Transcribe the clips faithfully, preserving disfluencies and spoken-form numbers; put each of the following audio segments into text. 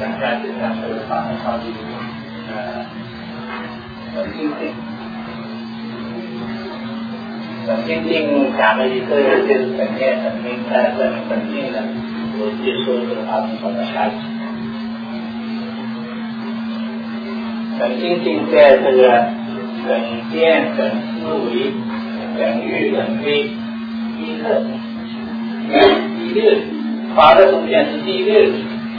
讲下去，讲这个发生超级呃神经病。神经病讲的一个就是神经神经在神神经的，我接触这个发生什么下去。神经病在这个神见、神思维、神欲、神非一个第六，法的中间是第六。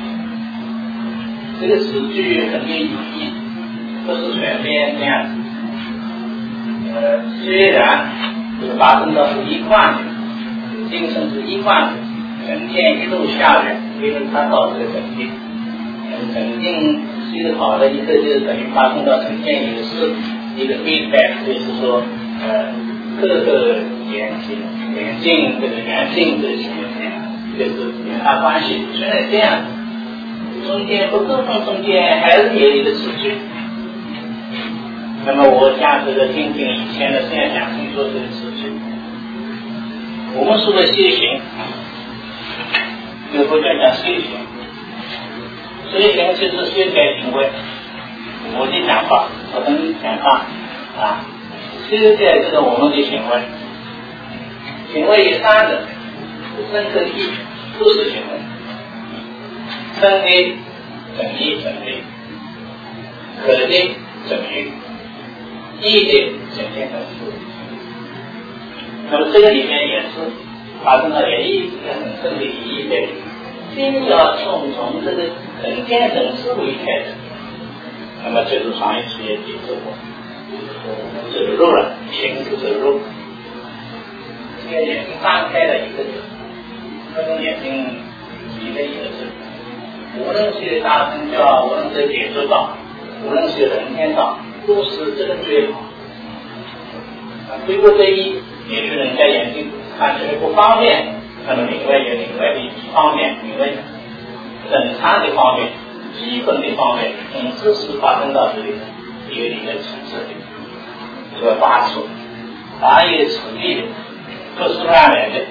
这个词句很有意义，不是全面这样子。呃，虽然这个发生的是一贯的，精神是一贯的，神见一路下来，没能看到这个神经。神经是一个好的一个就是等于发生到神见一个是一个 feedback， 就是说呃各个眼睛眼睛这个眼睛这些就是连它关系虽然这样。中间不沟通中间还是有一个词句，那么我想这个听听以前的现象，听说这个词句，我们说的修行，有佛教讲修行，修行就是修改行为，我的讲法，我跟你讲法啊，修改这个我们的行为，行为有三个，身和意都是行为。身的整意整理，可的整育，意的整见整思。那么这个里面也是发生了也一个很深的意义在里面。先要从从这个整见整思维开始，那么就是上一次也解释过，走入了，行是走入。这个眼睛张开了一个字，那种眼睛闭了一个字。无论是大乘教，无论是解脱道，无论是人天道，都是这个最好。推过这一，也许人家眼睛看起来不方便，那么另外有另外的一方面，另外正常的方面，基本的方面，总之是发生到这里的一个一个层次的，这个法处，法有此地的，不是乱来的。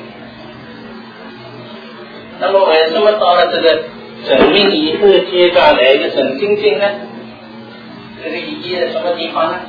那么为什么到了这个生命以后阶段来一个神经病呢？这个意义在什么地方呢？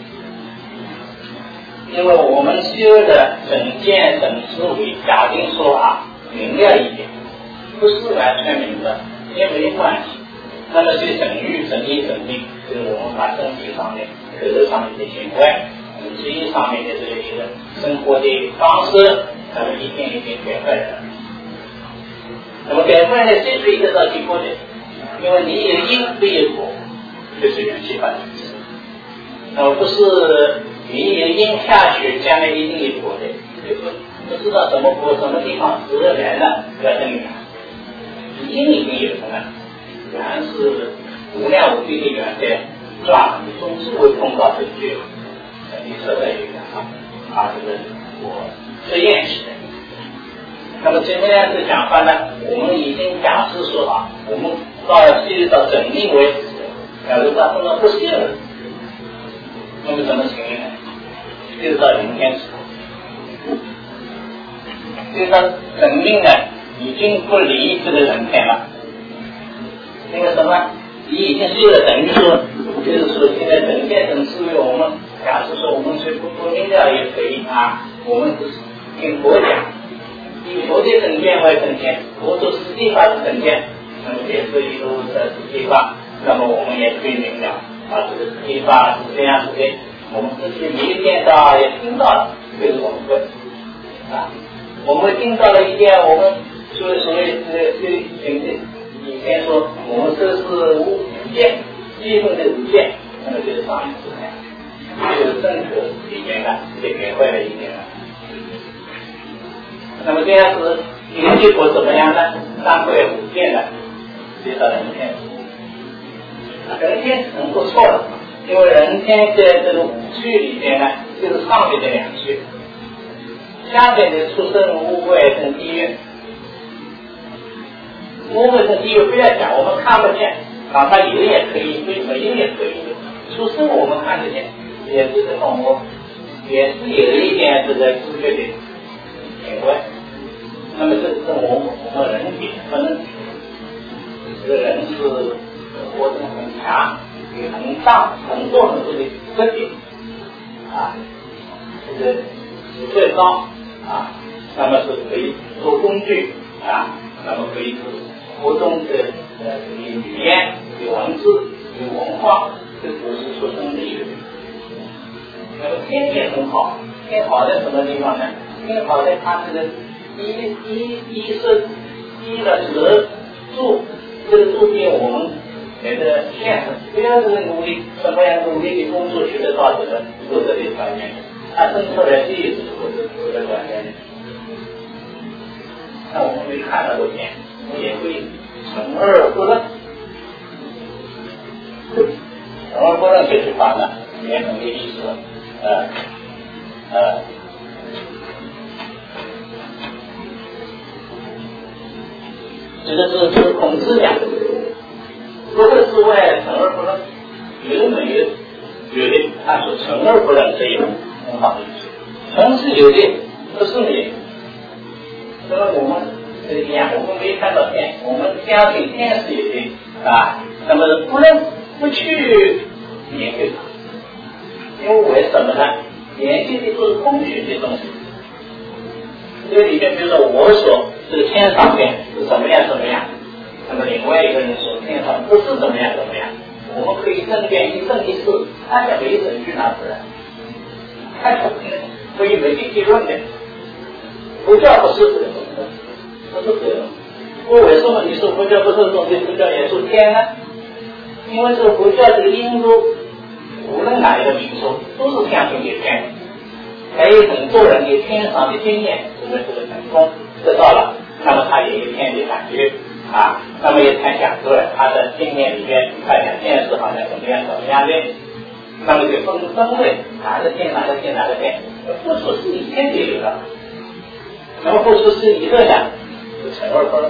因为我们修的整见整思维，假定说啊明了一点，不是完全明白也没关系。那么是整育整理整理，就是我们把身体上面、口头上面的行为，记忆上面的这个一个生活的方式，那么一点一点改坏了。那么改坏呢，这是一个到结果的，因为你有因不有果，就是缘起法则。那么不是你有因下去，将来一定有果的，不不知道什么果，什么地方死了来了，不要很远。因已经有了，缘是无量无边的缘在抓，你总是会碰到这句，你设在一个啊，把这个果实验起来。那么怎么样的讲法呢？我们已经假设说啊，我们到修到整命为止，假如发生了不幸了，那么怎么行呢？就是到明天时候，就是到整命呢，已经不离这个人天了。那个什么，你已经修了，等于说，就是说现在整天整思维，我们假设说我们学不不明了也可以啊，我们只是听佛讲。以佛的整见为整见，佛做实际法的整见，那么也是一路的实际法，那么我们也可以明了啊，这个实际法是这样子的，我们自己没见到也听到了，这是我们会啊，我们听到了一件我们所谓所谓这个这个以前说我们这是无见，基本的无见，那么就是上一次呢，就是正可里面呢也学会了一点了。那么这样子一个结果怎么样呢？三会五见的，接到人天。人天是很不错的，因为人天在这个五趣里面呢，就是上面的两趣，下面的出生污秽跟地狱。污秽跟地狱不要讲，我们看不见，哪怕有也可以，没有也可以。出生我们看得见，也是这种我也是有一点这个知觉的行为。那么这是我们我们人体分，这个人是活动很强，有很大很多很多的特点啊，这个智慧高啊，那么是可以做工具啊，那么可以是活动的呃语言、有文字、有文化，这不是出生的一个人。那么天也很好，天好在什么地方呢？天好在它这个一一一是一了折住，这个住给我们觉得现实，不要这个努力，什么样努力的工作学得到这个有这个条件，它生出来第一次或者有的条件。那我们会看到这点，也会成而不论，成而不论这句话呢，也很有意思，呃呃。这个是是孔子讲的，除了之外，成而不论，有没有？有的，他说成而不论这一种很好的意思。成是有的，不是没有。那么我们这样，我们没看到天，我们相信天是有的啊。那么不能不去研究它，因为为什么呢？研究的都是空虚的东西。这个里面，比如说我说这个天上边是怎么样怎么样，那么另外一个人说天上不是怎么样怎么样，我们可以争辩一生一世，大家没证据拿出来，太可能可以没结论的。佛教不是这个东西，不是这个。我为什么你说佛教不是这东西，佛教也说天呢？因为这个佛教这个因素，无论哪一个民族都是相信有天的。还有很多人有天上的经验，这个这个成功得到了，那么他也有天的感觉啊，那么也才讲出来他的经验里面，他讲现实好像怎么样怎么样的，那么就分分类哪个天哪个天哪个天，付出是以前就有了，那么付出是以后呢，就成而不论，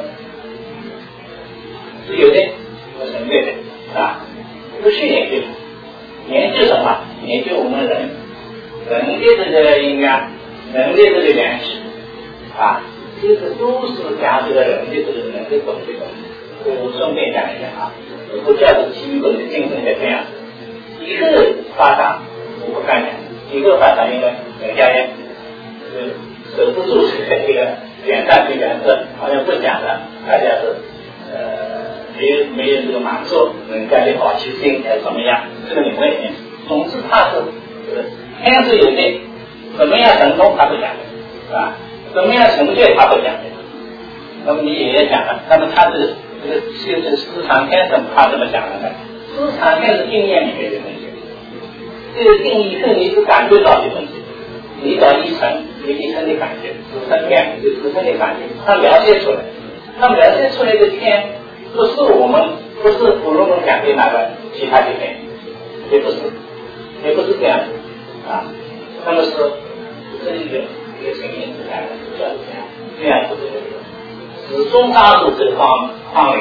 是有的，不成对的啊，不去研究，研究什么？研究我们人。人的这个应该，人的这个联系啊，这个都是讲这个人的这个人的东西的。我顺便讲一下啊，佛教是基本的精神的这样，一个发展我不敢讲，一个发展应该人家也呃守不住这个这个原上去原则，好像不讲了，大家是呃没有没有这个满足人家的好奇心还是怎么样，这个另外一件事。总之他是呃。天是有的，怎么样成功他不讲的，啊，怎么样成就他不讲的。那么你也讲了，那么他这个这个这个市场天怎么他怎么讲的呢？市场天是经验里面的东西，这个定义是你是感觉到的东西，你找一层有一层的感觉，自身面有自身的感觉，他描写出来，他描写出来的天不是我们不是普通人讲的那个其他的天，也不是，也不是这样的。啊，那么是这一个一个成因是这样的，叫这样，这样子的始终抓住这个方方面。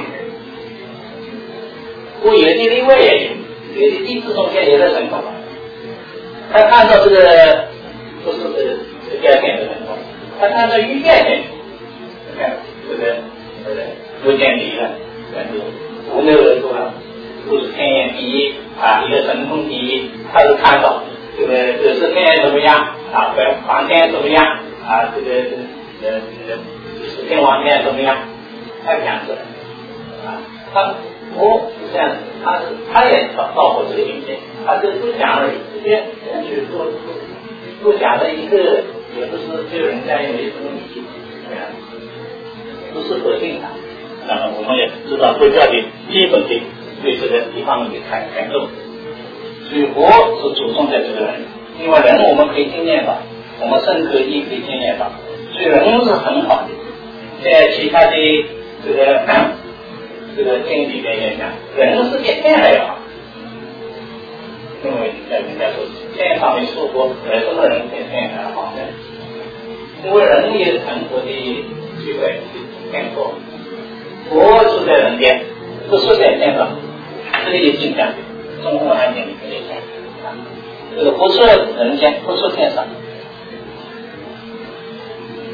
我有的另外也有，有的地质中间也在成功了。他看到这个不是这个这第二天的成功，他看到预见点，你看这个这个有点理了，感觉无内而出了，都是天眼第一啊，一个神通第一，他是看到。这个这是天怎么样啊？黄天怎么样啊？这个呃呃，是天王天怎么样？太强势了啊！他我是这样子，他是他也到到过这个境界，他就不讲而已，直接去做做讲的一个，也不是对人家也没什么意义，对啊，不是否定他。那么我们也知道佛教的基本的对这个地方的看看重。所以佛是着重在这个人，因为人我们可以经验到，我们深刻意可以经验到，所以人是很好的。在其他的这个这个经里面也讲，人是比天还要好，因为在人家说天上面说过，为什么人比天还要好呢？因为人也有成佛的机会天佛，佛住在人间，不是在天上，这个也经讲。中国案件里面也讲啊，这个不出人间，不出天上。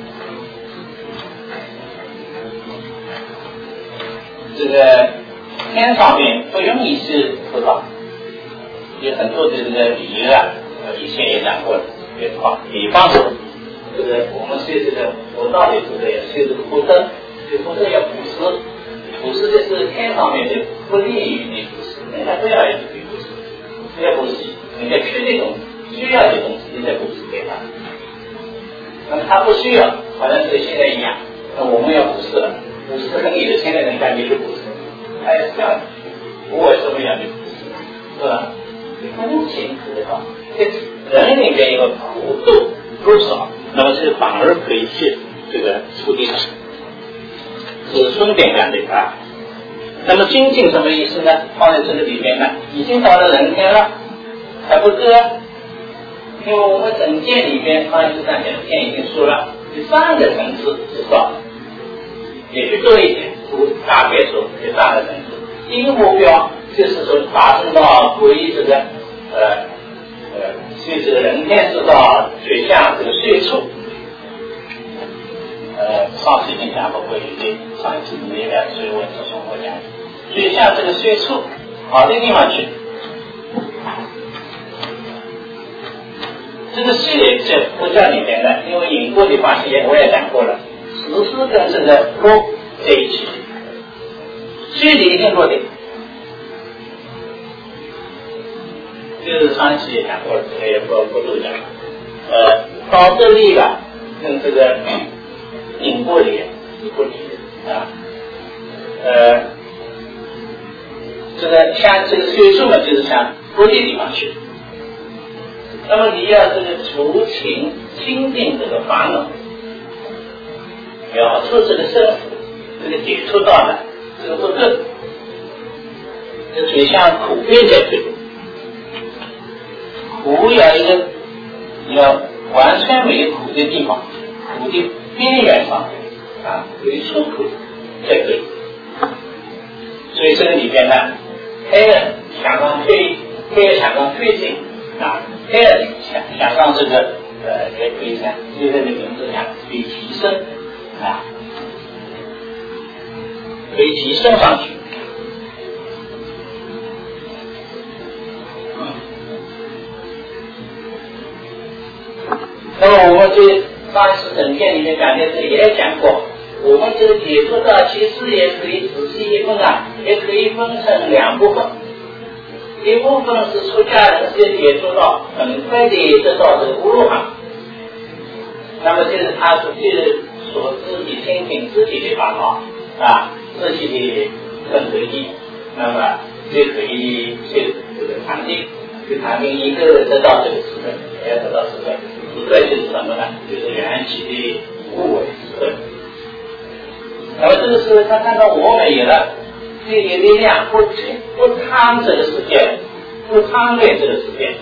这个天上面不容易是不到，有很多的这个理由啊，以前也讲过了。比方比方说，这个我们学这个佛道的这个学这个福德，这个福德要布施，布施就是天上面的不利于你布施，人家不要也可以布施，要布施，人家缺的东西，需要的东西，你再布施给他。那么他不需要，好像是现在一样，那我们要布施了，布施很有钱的人家你就布施，他也是这样的，我为什么要你布施？是吧？苦情可道，人里面有苦度多少，那么是反而可以去这个处理子孙便感的啊。那么精进什么意思呢？放在这个里面呢，已经到了人天了，还不够啊。因为我们整件里面关于这三讲天已经说了，有三个层次至少，也许多一点，大概说有三个层次。第一个目标就是说达成到归这个呃呃，所以这个人天之道最像这个岁处。呃，上次已经讲过归于上一次没来，所以我只说我讲，所以像这个岁处好的地方去。这个岁在佛教里面呢，因为引过的关系我也讲过了，十是跟这个落在一起，岁里一定落的。就是上一次也讲过了，这个也不不多讲。呃，到这里了，跟这个引过里是不离的啊。呃，这个像这个岁数嘛，就是像多的地方去。那么你要这个除情清净这个烦恼，了出这个生死，这个解脱道呢，这个不够，这最像苦边才对。苦要一个要完全没有苦的地方，苦的边缘上啊，有一处苦才对。所以这个里边呢，黑人想让推，黑人想让推进啊，黑人想想让这个呃来推展，所以这个名字讲可以提升啊，可以提升上去。那么我们这上一次整篇里面讲的是也讲过，我们这个解脱道其实也可以仔细一分啊，也可以分成两部分。一部分是出家人先解脱道，很快的得到这个无漏行，那么就是他是就是说自己听听自己的烦恼啊，自己的更得意，那么就可以去这个禅定，去禅定一个得到这个智慧，也要得到智慧。智慧就是什么呢？就是缘起的无为智慧。那么这个时候他看到我没有了，这个力量不不贪这个世界，不贪恋这个世界，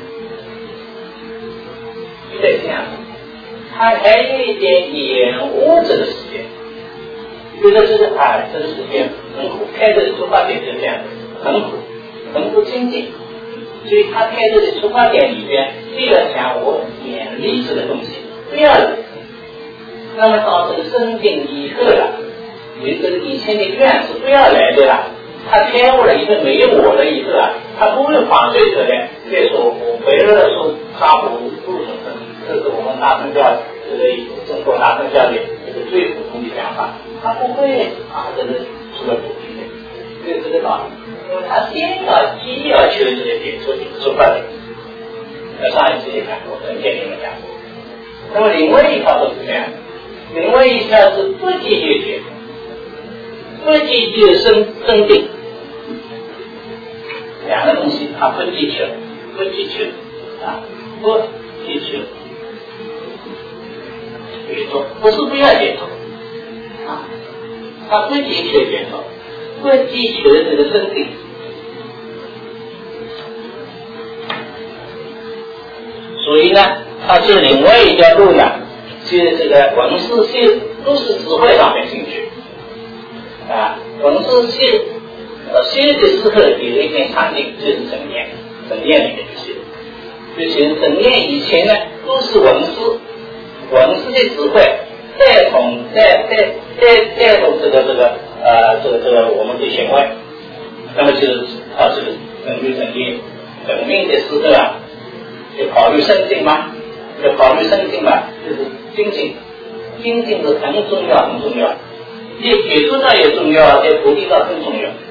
就在这样，他还有一点厌恶这个世界，觉得这个啊这个世界很苦，开这个出发点就这样，很苦，很不清净。所以他开这个出发点里边，就要想我远离这个东西，不要了。那么到这个生病以后了，有这个以前的愿是不要来的了。他开悟了以后，没有我了以后啊，他不会反对这个。再说我回来说杀虎入熊生，这是我们大乘教这个中国大乘教的这个最普通的讲法，他不会啊这个出了主题的，就这个道理。因为他先要既要求这个解脱的出发点，那上一次也讲过，人间里面讲过。那么另外一条是这样，另外一条是不积就解脱，不积就生生定，两个东西，他不积求，不积求啊，不积求解脱，不是不要解脱啊，他不积求解脱。不积求这个生定，所以呢，它是另外一条路呢，就是这个闻思修都是智慧上面进去啊，闻思修呃修的时候有一点禅定，就是正念，正念里面的修，就是正念以前呢都是闻思，闻思的智慧带动带带带带动这个这个。呃，这个这个我们的行为， 那么就是他这个根据整体本命的时候啊，就考虑生境嘛，要考虑生境嘛，就是精进，精进是很重要很重要，比解脱道也重要，比菩提道更重要。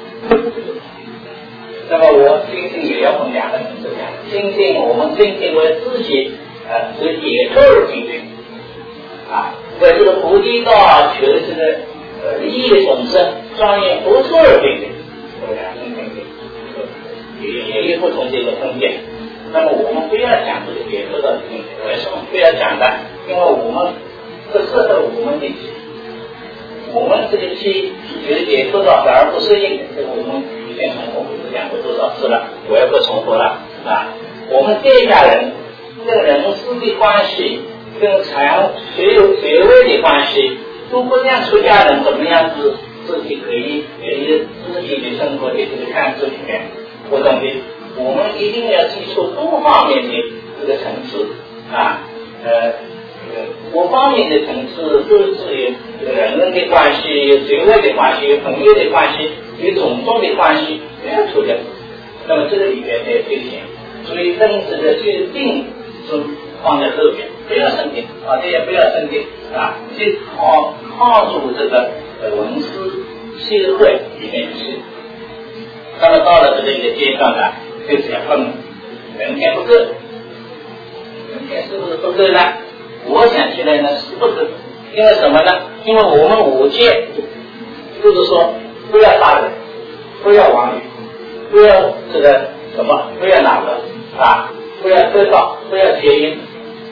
那么我精进也要分两个层次讲，精进我们精进为自己呃是解脱而精进啊，为这个菩提道学的这个呃利益本身庄严不错而精进，有两种精进，也也有不同的一个分辨。那么我们不要讲这个解脱道的精进，为什么不要讲的？因为我们不适合我们的气，我们这个气觉得解脱道反而不适应，这个我们以前重复不是讲过多少次了，我也不重复了啊。我们这一家人跟人事的关系，跟禅学学位的关系，如果这样出家人怎么样子自己可以可以自己的生活的这个看这里面，我认为我们一定要记住多方面的这个层次啊，呃。各方面的层次都是有人人的关系，有学位的关系，有朋友的关系，有种种的关系，都要处理。那么这个里面的推荐，所以真正的决定是放在后面，不要生定啊，这也不要生定啊，去靠靠住这个呃文思社会里面去。那么到了这个一个阶段呢，就是要分人天不够，人天是不是不够呢？我想起来呢是不可，因为什么呢？因为我们五戒就是说不要杀人，不要妄语，不要这个什么，不要哪个啊，不要偷盗，不要邪淫，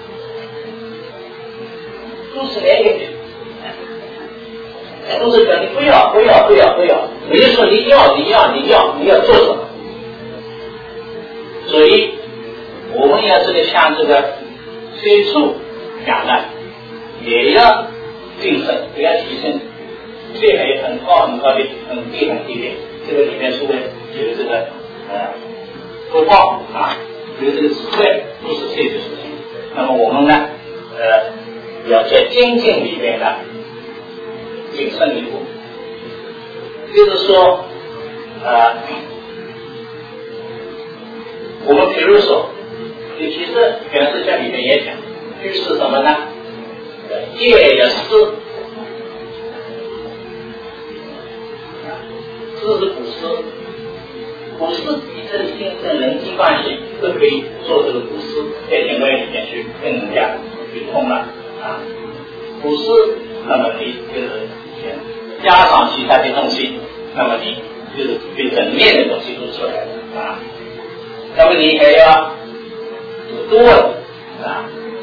都是连进去，都是讲你不要不要不要不要，没有说你要你要你要你要做什么。所以我们要这个像这个催促讲呢，也要晋升，也要提升，这还有很高很高的，很低很低的。这个里面是会有这个呃福报啊，有这个智慧，都是这些事情。那么我们呢，呃，要在精进里面呢，谨慎一步，就是说，呃，我们比如说，你其实原始教里面也讲。就是什么呢？戒也是，这是古诗，古诗以这个精神人际关系都可以做这个古诗，在行为里面去跟人家去通了啊。古诗，那么你就是加上其他的东西，那么你就是对整面的东西都出来了啊。那么你还要有多的啊。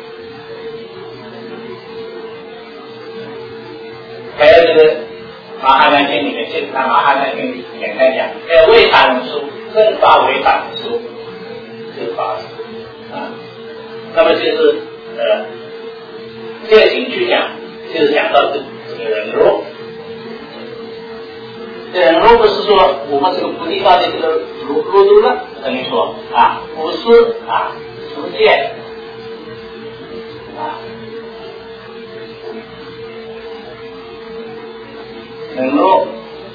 还有这个《马哈南经》里面，就是看《马哈南经》里简单讲，还有为他人书，正法为他人书，这个法师啊。那么就是呃，这个景区讲，就是讲到这这个忍辱。这忍辱不是说我们这个菩提道的这个入入度了，等于说啊，不是啊，实践啊。能够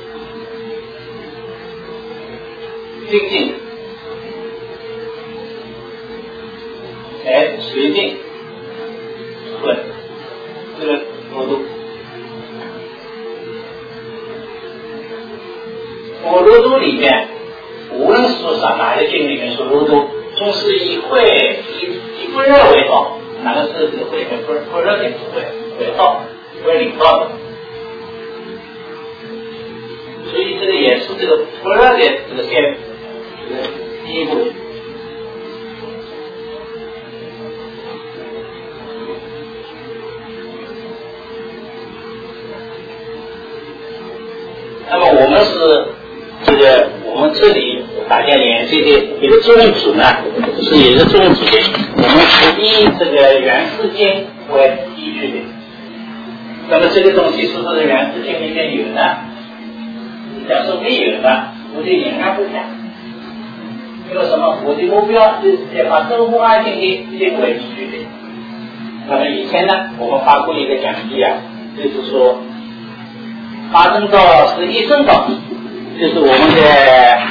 精进，哎，随定，对，这个我都，我罗都里面，无论是说哪个经里面说罗都，总是以会以以不热为道，哪个是这个会不不热的不会为道，为领道的。所以这个也是这个不热的这个先这个第一步。那么我们是这个我们这里大家联系的一个宗旨呢，是有一个宗旨的，我们是以这个原始经为依据的。那么这个东西是不是原始经里面有呢？假设没有的，我就仍然不讲。因为什么？我的目标就是要把生活安静的定为依据的。那么以前呢，我们发过一个讲义啊，就是说发生到是一生道， 就是我们的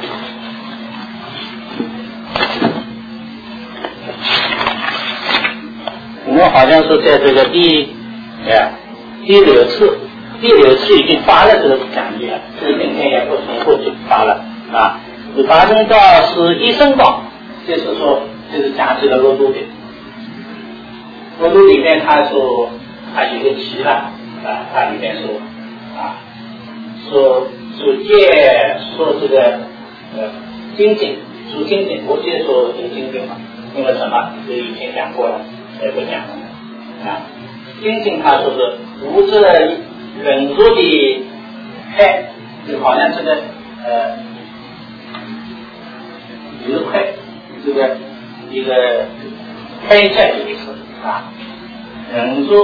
我们好像是在这个第哎第六次第六次已经发了这个讲义了，这个今天也不重复就发了啊。发生到是一生报，就是说就是讲这个罗都的罗都里面他说他有个题了啊，他里面说啊说说借说这个呃精进说精进，我接说这个精进嘛，因为什么？这以前讲过了，也不讲了啊。精进他说是无这忍辱的开，就好像这个呃有一块这个一个开价的意思啊，忍辱。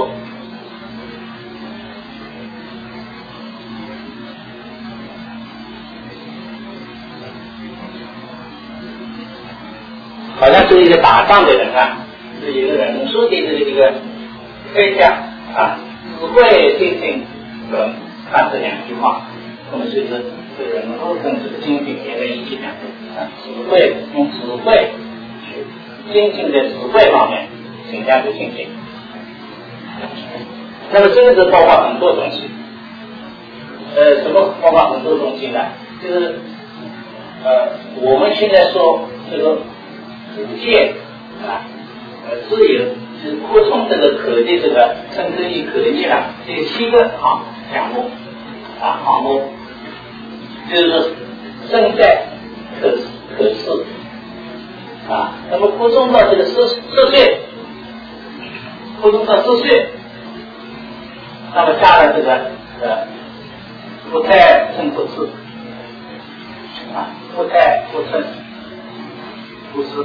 好像是一个打仗的人啊，是一个人说的这个一个开价啊，只会精进跟看这两句话，那么就是这个人都跟这个精进连在一起讲啊，只会用只会去精进的只会方面尽量去精进。那么这个包括很多东西，呃，什么包括很多东西呢？就是呃，我们现在说这个。无界啊，呃，自由就是扩充这个可的这个生之意可逆了，这七个啊项目啊项目，就是生在可可视啊，那么扩充到这个十十岁，扩充到十岁，那么加了这个呃不太生不知啊，不太不生不知。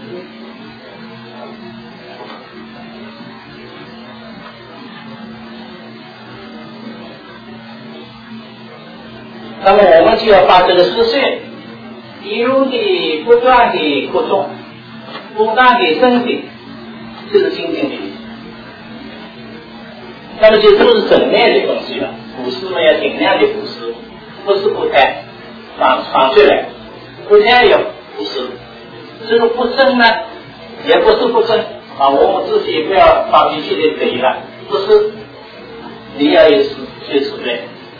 那么我们就要把这个十岁一路的不断的扩充，不断的升级，这是精进的意思。那么就都是正面的东西了，布施嘛要尽量的布施，不是不贪，反反对来，不贪要布施。这个不争呢，也不是不争啊，我们自己不要发脾气的可以了，不是，你要有慈去慈悲。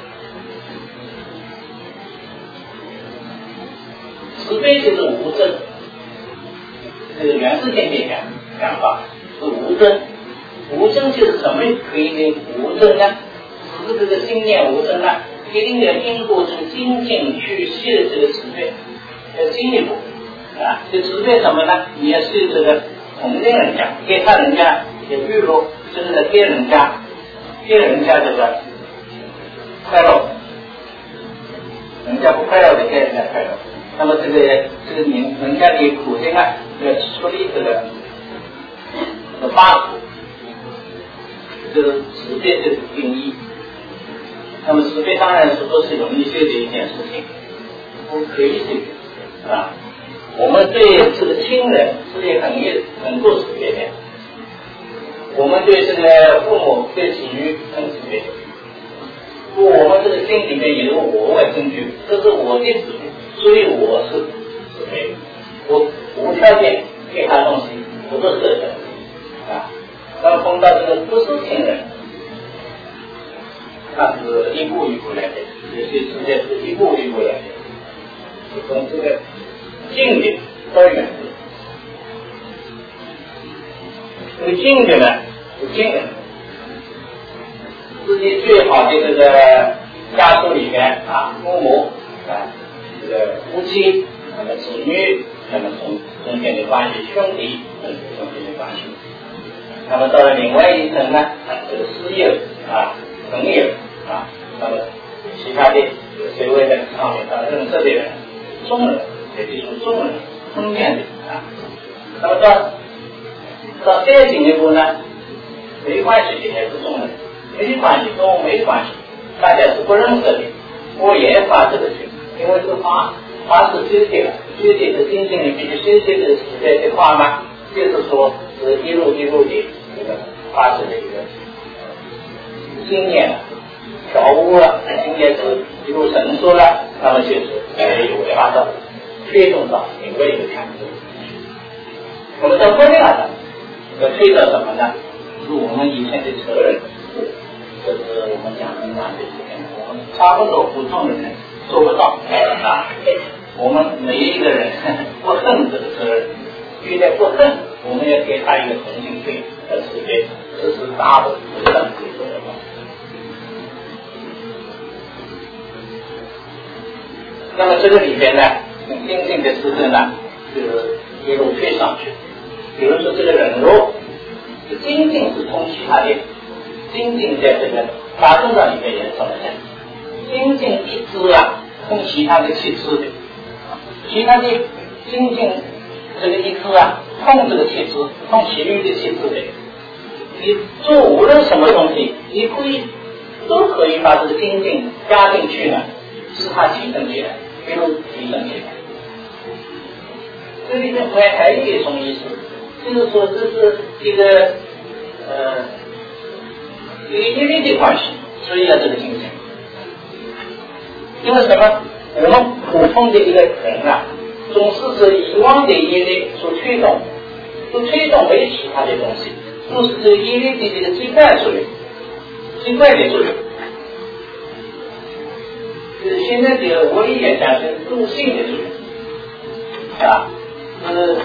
慈悲就是无争，这个原始天界讲讲法是无争，无争就是什么可以的无争呢？只是这个心念无争呢，一定要经过这个精进去修这个慈悲，要进一步啊。这慈悲什么呢？你要修这个同情人家，给他人家也娱乐，就是给人家给人家这个快乐，人家不快乐的给人家快乐。那么这个这个人人家的苦心啊，要处理这个这八苦，这个慈悲就是定义。那么慈悲当然是不是容易修的一件事情，不可以修的啊。我们对这个亲人是也很也很够慈悲的，我们对这个父母对子女很慈悲。我们这个心里面有我为根据，这是我的慈悲。所以我是慈悲，我无条件给他东西，不是舍得啊。那么碰到这个不是亲人，他是一步一步来的，有些时间是一步一步来的，是从这个近的到远的。这个近的呢，是近人，自己最好的这个家族里面啊，父母啊。这个夫妻，那么子女，那么中中间的关系，兄弟，中间的关系。那么到了另外一层呢，这个师友啊、朋友啊，那么其他的社会的上面到认识的人，众人，也就是众人通面的啊。那么到到再进一步呢，没关系的还是众人，没关系，跟我没关系，大家是不认识的，我也发这个群。因为这个法法是修结了，修结的心性里面就修结的时代的话嘛，就是说是一路一路的这个法师的一个经验了，调悟了，应该是比如神说了，那么就是呃有法的推动到另外一个产生。我们在未来的要推到什么呢？是我们以前的责任，这是我们讲平常的事情，我们差不多普通的人做不到啊。我们每一个人不恨这个责任，遇到不恨，我们要给他一个重新对的慈悲，这是大的不恨可以做得到。那么这个里边呢，精进的实证呢，就是一路推上去。比如说这个人肉，精进是从其他的精进在这个大正道里面也怎么讲？精进一支啊，从其他的去支的，其他的精进这个一支啊，从这个去支，从其余的去支的。你做无论什么东西，你可以都可以把这个精进加进去呢，使它提升起来，比如提升起来。这里面还还有一种意思。就是说，这是一个呃一个因为的关系，所以要这个精进。因为什么？我们普通的一个人啊，总是是以往的因力所推动，所推动没有其他的东西，都是这个因力的这个最快作用，最快的作用。就是现在这个我也讲是助性的作用，啊，就是。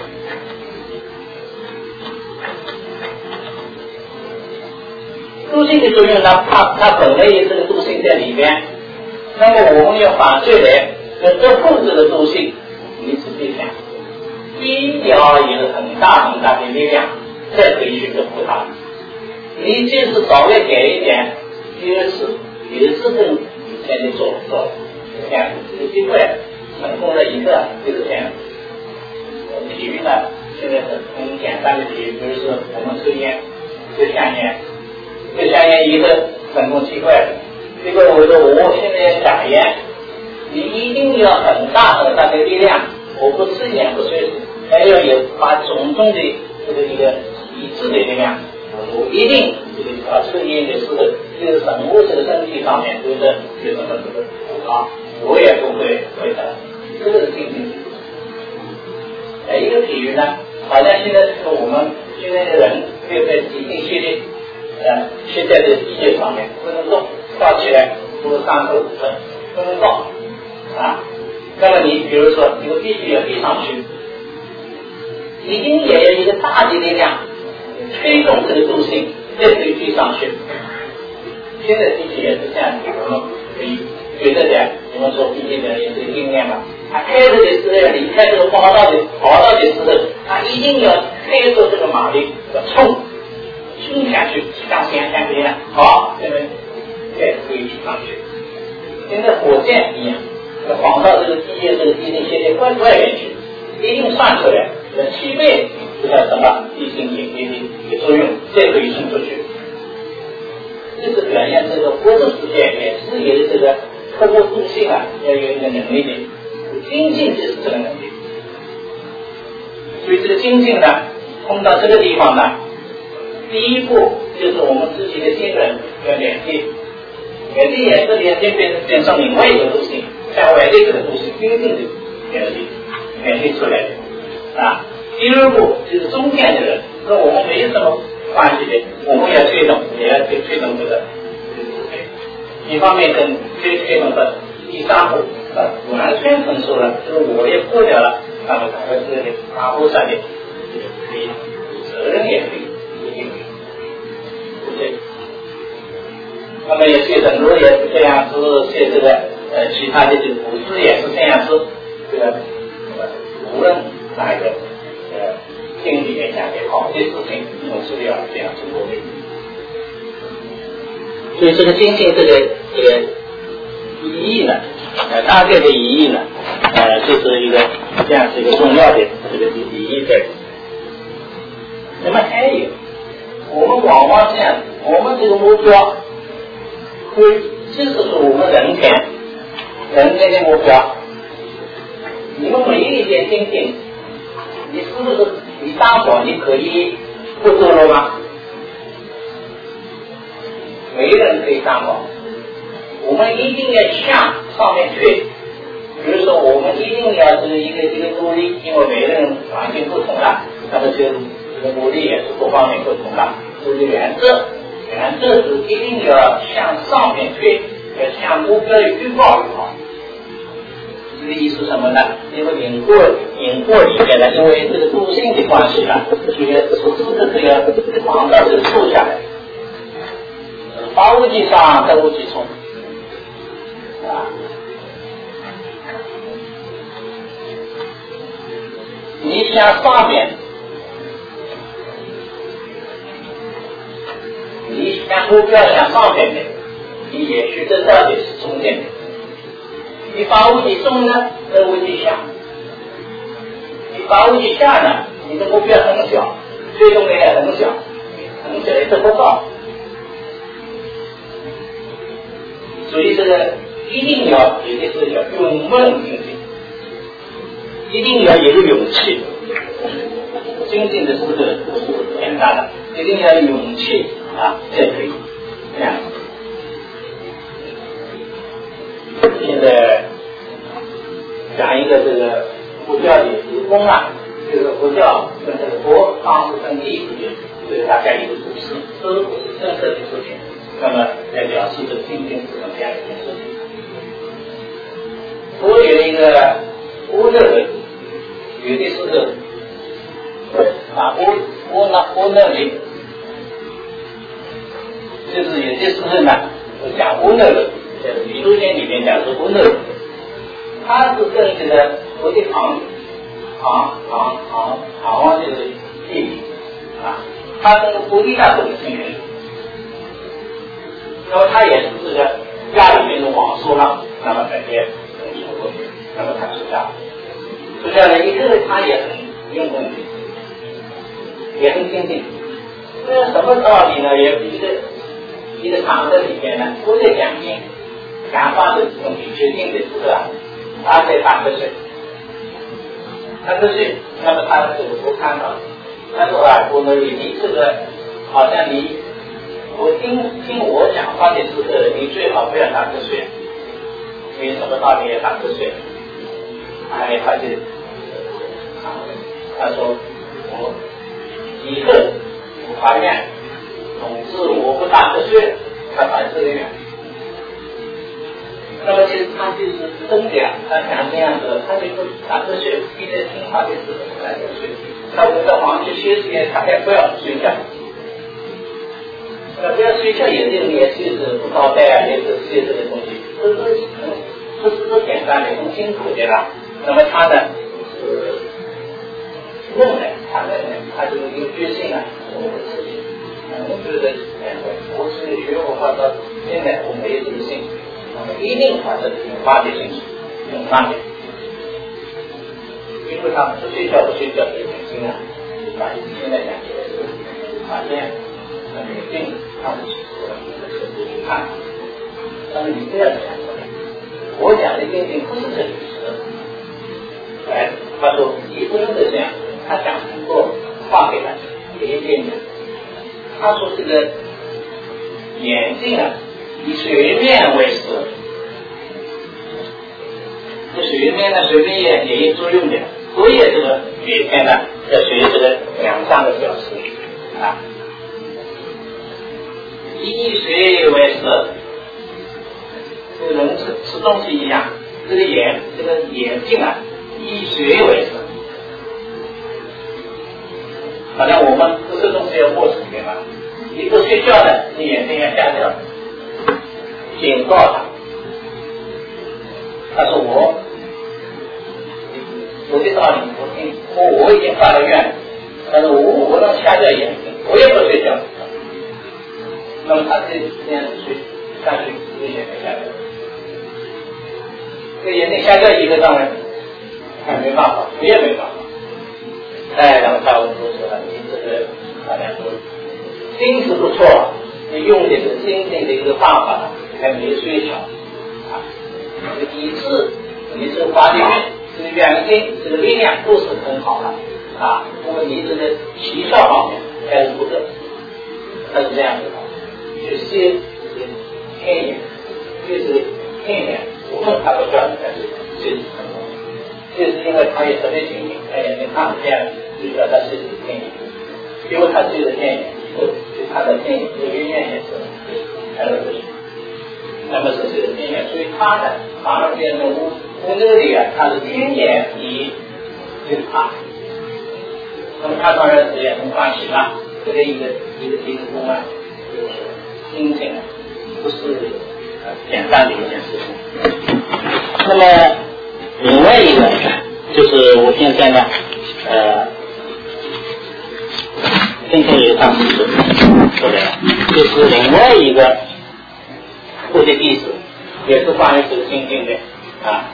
助性的作用呢，它它本来有这个助性在里边，那么我们要反对来，要克服这个助性，你仔细想，一定要有很大很大的力量，再可以去克服它。你就是稍微改一点，第二次，有一次跟以前的做做这样有机会成功了一个就是这样。体育呢，现在是很简单的体育，比如说我们抽烟，抽香烟。这香烟一个成功机会，这个我说我现在讲烟，你一定要很大很大的力量，我不吃烟不睡，还要有把种种的这个一个体质的力量，我一定这个啊抽烟的时候，这个生物这个身体上面都是有什么这个啊，我也不会会的，这个是精进。还有一个体育呢，好像现在这个我们现在的人对在体力训练。呃，现在的地界上面不能动，抱起来如果三十五分不能动啊。那么你比如说，你必须要飞上去，一定也要一个大的力量推动这个重心，再可以飞上去。现在地界也是这样子，我们可以觉得的，我们说地界的也是经验嘛。他开着的时候，离开这个跑道的跑道的时候，他一定要开着这个马力要冲。冲下去，像先像这样，好，这边再可以提上去。跟这火箭一样，要跑到这个地界这个地心线的关外面去，一定算出来，有七倍这个什么地心引力的一个作用，再可以冲出去。这是表现这个活动世界也是有这个克服重性啊，要有一个能力的，精进就是这个能力。所以这个精进呢，通到这个地方呢。第一步就是我们自己的心人要连接，连接也是连接变变成另外一个东西，向外的这个东西真正的连接连接出来的啊。第二步就是中间的人，跟我们没有什么关系的，我们要推动，也要推推动这个这个自己。一方面跟推推动到第三步啊，完全成熟了，就是我也过掉了，那么大概是大步上的可以，责任也可以。那么也学很多也是这样子，学这个呃其他的这个古诗也是这样子，这个呃无论哪一个呃经理也讲的好的事情，总是要这样去努力。所以这个精进这个这个意义呢，呃大概的意义呢，呃就是一个这样是一个重要的这个意义在。那么还有，我们往往这样，我们这个目标。会，这是说我们人间人间的目标。你们每一件精进，你是不是你当场你可以不做了吗？没人可以当场。我们一定要向上面去。比如说我们一定要是一个一个努力，因为每个人环境不同了，那么这个努力也是各方面不同的。这个原则，原则是一定要向上面去，要向目标预报预报。这个意思什么呢？因为引过引过里面呢，因为这个度性的关系呢，所以处处都是要往到这个处下来。发物即上，得物即从啊。你向上面，你向目标向上面的，你也许得到的是中间的。你发物即中呢，得物即下。你发物即下呢，你的目标很小，最终呢也很小，很小也得不到。所以这个一定要有的是要勇猛精进，一定要有勇气。精进的是不是简单的？一定要有勇气啊，才可以这样。现在讲一个这个佛教的义工啊，这个佛教跟这个佛当时跟义之间，这个大家一个故事，这个故事深刻的事情，那么来表示这精进是这样一件事情。佛有一个乌勒人，有的是个啊乌乌那乌勒人，就是有些时候呢，讲乌勒人，在弥陀经里面讲是乌勒人，他是跟这个佛的唐唐唐唐唐王这个弟弟啊，他跟佛地大众的亲人，那么他也是这个家里面的网书上，那么改变跟出过去，那么他出家，出家了以后他也很用功，也很精进。这是什么道理呢？也一个一个场合里面呢，都在讲经，讲法的东西决定的是吧？他在打瞌睡，打瞌睡，那么他这个不看到，他说啊，我们你这个好像你，我听听我讲话的时候，你最好不要打瞌睡，因为什么道理也打瞌睡？哎，他就他说我以后我发现，总之我不打瞌睡，他反这个愿。那么其实他就是真的呀，他想这样子，他就不打瞌睡，一直听话的时候不打瞌睡。他我到房去歇时间，他还不要睡觉。那不要睡觉，有的人也就是不交代啊，也是些这个东西，都是很不是说简单的，很辛苦的啦。那么他呢，是认为他认为他这个有决心啊，我的事情，我觉得我是学文化到现在我没有这个兴趣。一定把这个引发的兴趣用上面，因为他们不睡觉不睡觉也很经啊，把现在讲起来是发现那个病他们起出了你看，但是你不要讲出来，我讲的病并不是这个意思。哎，他说你不能这样，他讲很多话给他给一点点，他说这个眼睛啊。以水面为食，这水面呢，水面也也有作用的，所以这个每天呢要学这个两三个小时啊。以水为食，这个人吃吃东西一样，这个眼这个眼睛啊，以水为食。好像我们不吃东西要过水对吧？你不睡觉呢，你眼睛要瞎掉。警告他，他说我有的道理我听，我我已经发了愿，但是我我能瞎掉眼睛，我也不睡觉。那么他这这样睡下去，这眼睛瞎掉，这眼睛瞎掉一个当然还没办法，我也没办法。哎，然后他我就说了，你这个大家说心是不错，你用的是精进的一个办法。还没睡巧啊，这个意志，你这个发力运，这个远心，这个力量都是很好的啊。那么你这个习效方面还是不够，他是这样子的。就先这个天眼，就是天眼，我论他都叫你在这里，这是什么？就是因为他也特别精明，他眼睛看不见，就叫他自己的天眼。因为他自己的天眼以后，就他的天眼就远远也是开了不行。那么是这个天眼，所以他呢反而变成无无这里啊，他的天眼比这个他。那么他当然也很欢喜了，这个一个一个一个公案，就是心情不是呃简单的一件事情。那么另外一个就是我现在呢，呃，今天有一趟是说的，就是另外一个部的弟子，也是关于这个心经的啊，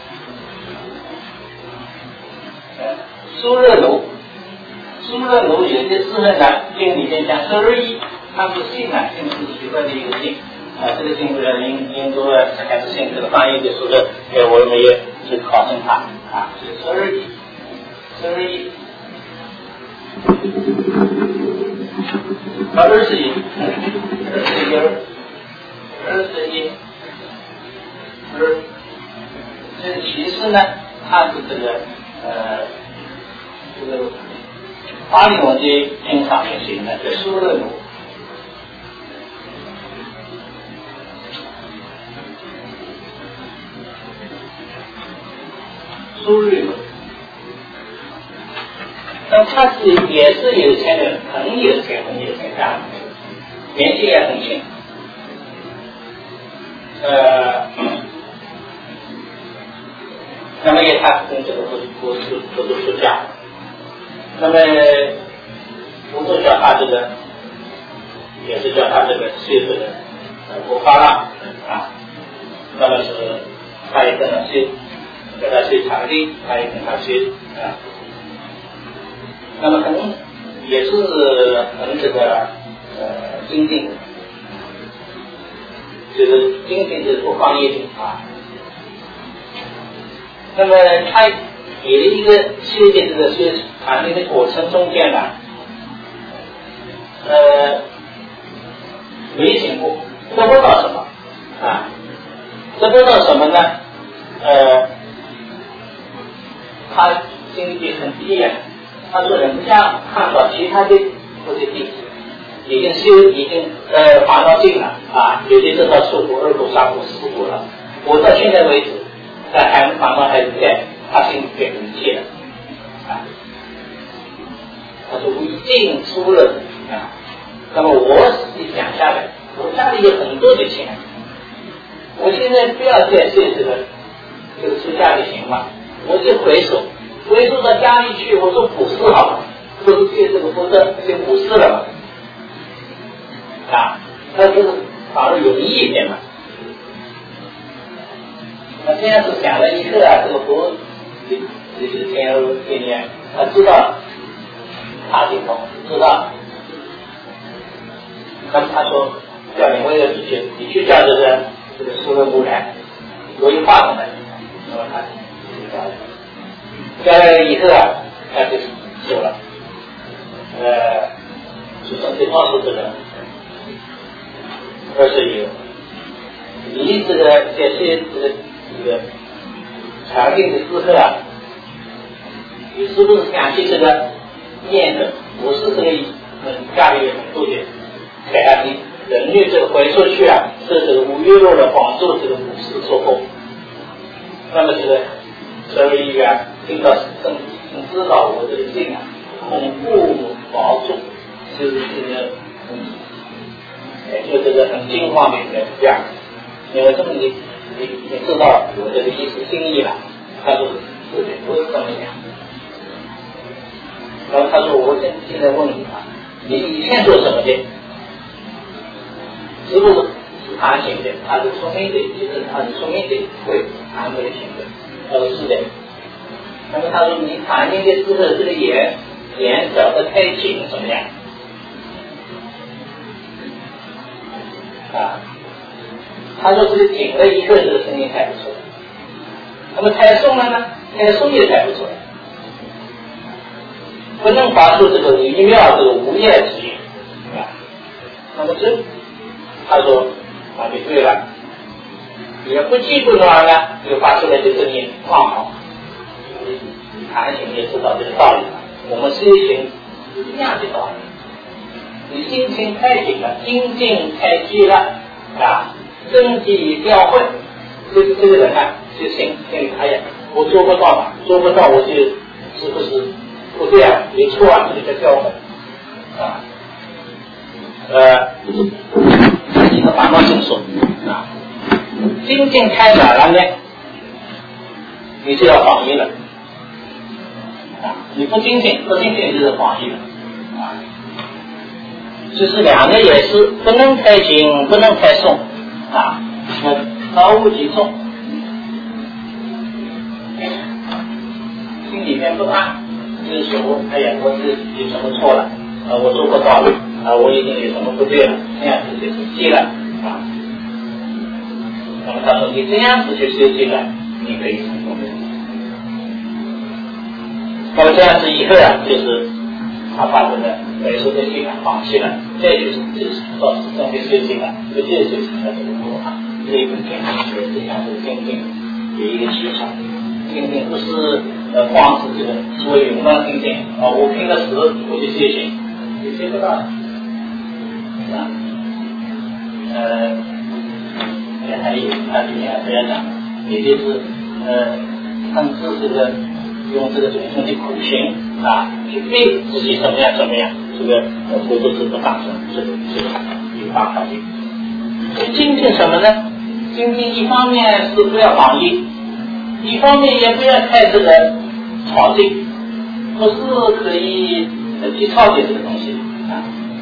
呃，苏热奴。苏热奴有些诗人呢，经里面讲十二义，他是姓啊，姓是取得的一个姓啊，这个姓是印印度的还是姓这个翻译的说的，呃，我们也去考证它啊，是十二义，十二义，二十一，二十一，二十一，二，这其实呢，它是这个呃，这个。巴利文的经上面写的这苏热奴，苏热奴，那他是也是有钱人，很有钱，很有钱家，年纪也很轻，呃，那么也他跟这个不不不不读书家。那么，我都叫他这个，也是叫他这个岁数的呃不发浪啊。那么是，他也跟他修，跟他修场地，他也跟他修啊。那么很也是很这个呃精进，就是精进就是不放业的啊。那么他给了一个修的这个修禅定的过程中间呢，呃，没经过，得不到什么啊？得不到什么呢？呃，他心里很低呀、啊。他说人家看到其他的或者弟子已经修，已经呃烦恼尽了啊，有的得到初果、二果、三果、四果了。我到现在为止，在还烦恼还是在，他心里变成戒了啊。他说我已经出了啊，那么我自己想下来，我家里有很多的钱，我现在不要再借这个这个出家的行吗？我就回首，回首到家里去，我说普世好了，不是借这个福德就普世了嘛，啊，那这个反而有意义一点嘛。那这样是想了一刻啊，这个佛这这个天欧天年，他知道他这种知道，那么他说叫另外一个比丘，比丘叫这个这个苏勒布来，有一话筒来，那么他就叫来，叫来以后啊，他就走了，呃，就从这告诉这个二十一，你这个这些这个这个禅定的时刻啊，你是不是想起这个念的？我是这个嗯，家里有很多的给他的人类这个回出去啊，是这个五月六的帮助这个武士做工。那么这个十二亿啊，听到正知道我这个病啊，恐怖保重，就是这个嗯，就这个很惊慌的一个样子。因为这么你你你知道我这个意思心意了，他说是的，不是这么讲。然后他说我现现在问你啊，你以前做什么的？是不是是弹琴的？他是聪明的，其实他是聪明的，会弹这个琴的。他说是的。那么他说你弹琴的时候，这个眼眼找的太紧怎么样？啊，他说这个紧了一刻，这个声音才不出来。那么太松了呢？太松也才不出来。不能发出这个微妙这个无业之音啊。那么这他说啊，就对了。 也不记不乱了，就发出来的声音放好。弹琴也知道这个道理了，我们修行一样的道理。你心情太紧了，心境太急了啊，根基掉会，这个这个人啊，就心心哎呀，我做不到嘛，做不到我就是不是不对啊，没错啊，这里在掉会啊。呃，你的反光性说啊，心境开展了呢，你就要防御了。你不精进，不精进就是防御了啊。就是两个也是不能太紧，不能太松啊，高无极重，心里面不安，就是说，哎呀，我是有什么错了啊？我做不到了啊，我已经有什么不对了，这样子就是急了啊。那么他说，你这样子去修行了，你可以成功的。那么这样子以后啊，就是他把这个美术的心啊放弃了，这就是就是到始终的修行了，就这修行的这个路啊，这一本经也是像这个精进有一个技巧，精进不是呃光是这个所谓云光精进啊，我拼了死我就修行，你修不到的啊。呃，还有他里面不要讲，也就是呃，控制这个。用这个种种的苦行啊，去逼自己怎么样怎么样，这个呃佛陀是不当成这个这个有办法的。所以精进什么呢？精进一方面是不要防御，一方面也不要太这个吵劲，不是可以去超越这个东西啊。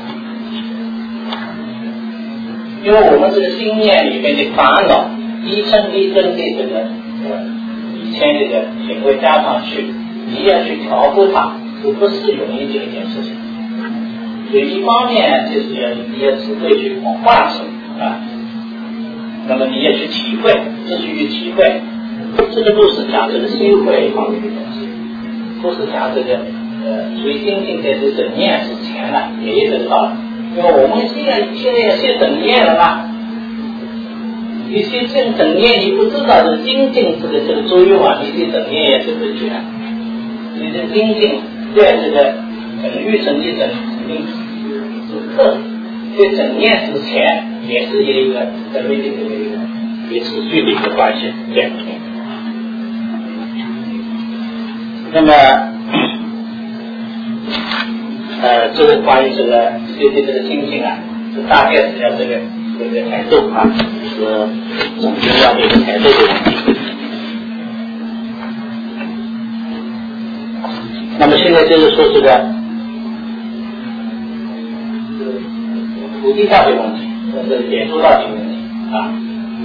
因为我们这个心念里面的烦恼一层一层的这个呃。以前这个品味加上去，你要去调和它，这不是容易的一件事情。所以一方面就是要你要智慧去唤醒啊，那么你也去体会，自己去体会，这个都是讲这个修慧方面的东西，不是讲这个呃，所以精进在这整念之前呢，也有这个道理。因为我们现在现在要修整念了嘛。你去正整念，你不知道这精进这个这个作用啊，你去整念也是不全。你的精进在这个整育成的整定之课，在整念之前也是有一个整育的这个一个有持续的一个关系在里面。那么，呃，这个关于这个修的这个精进啊，就大概是要这个。这个态度啊，是总结要这个态度的问题。那么现在就是说这个菩提道的问题，这是解脱道的问题啊。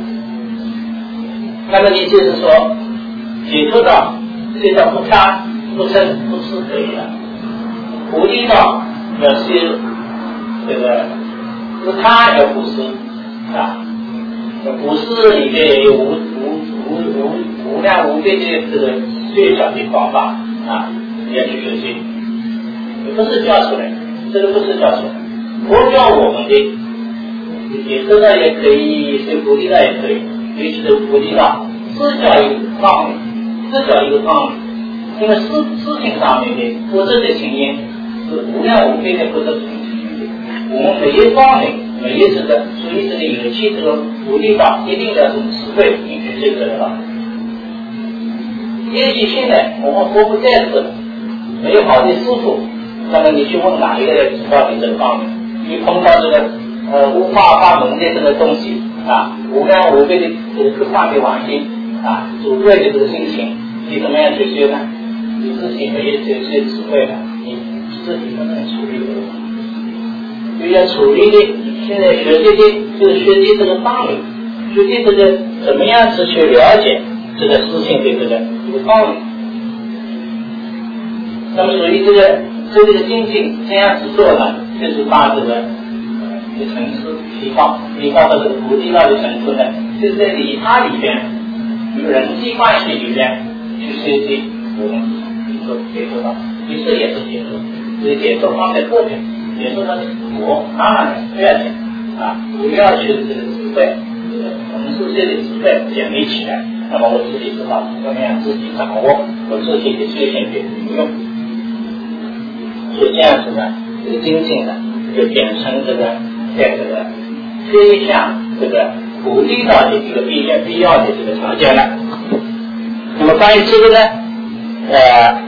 那么你就是说，解脱道这叫不贪不嗔不痴可以了，菩提道要修这个。不贪要布施啊，布施里面有无无无无无量无边的这个最小的方法啊，要去学习，不是教出来，这个不是教出来，佛教我们的，解脱道也可以，修菩提道也可以，尤其是菩提道，是教一个方面，是教一个方面，因为事事情上面的佛者的经验是无量无边的佛者的经验。我们每一方面，每一次的，所以这个有气这个菩提道一定要从智慧你去修这个道。也许现在我们活不在此，没有好的师傅，那么你去问哪一个人指导你这个方面？你碰到这个呃五花八门的这个东西啊，无量无边的这个各方的环境啊，主对的这个心情，你怎么样去修呢？你自己没有这些智慧的，你自己不能处理这个问题。就要处理的，现在学习的就是学习这个道理，学习这个怎么样子去了解这个事情的这个这个道理。那么所以这个这个精进这样子做呢，就是把这个呃这个层次提高，提高到这个菩提道的层次呢，就是在理他里边，人际关系里边去学习我们说解脱道，其实也是解脱，所以解脱方面特别。也说他是佛，当然不要紧啊，不要去这个智慧，这个能从这些的资本建立起来，那么我自己知道怎么样自己掌握我自己的界限的运用，所以这样子呢，这个精进呢就变成这个在这个推向这个鼓励到的一个必要必要的这个条件了。那么关于这个呢，呃，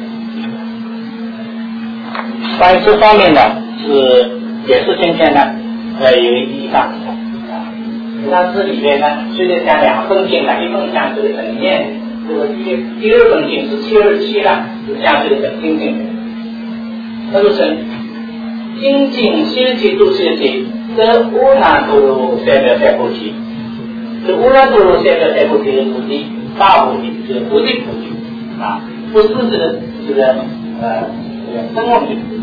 关于这方面呢是也是今天呢呃有一大部分。那这里面呢，虽然讲两封经呢，一封讲这个正念，这个第第二封经是七二七了，是讲这个正精进的。那就是精进修习都是的，这乌兰多罗三藐三菩提，这乌兰多罗三藐三菩提的目的，大目的就是菩提菩提啊，不是这个这个呃这个生活的菩提。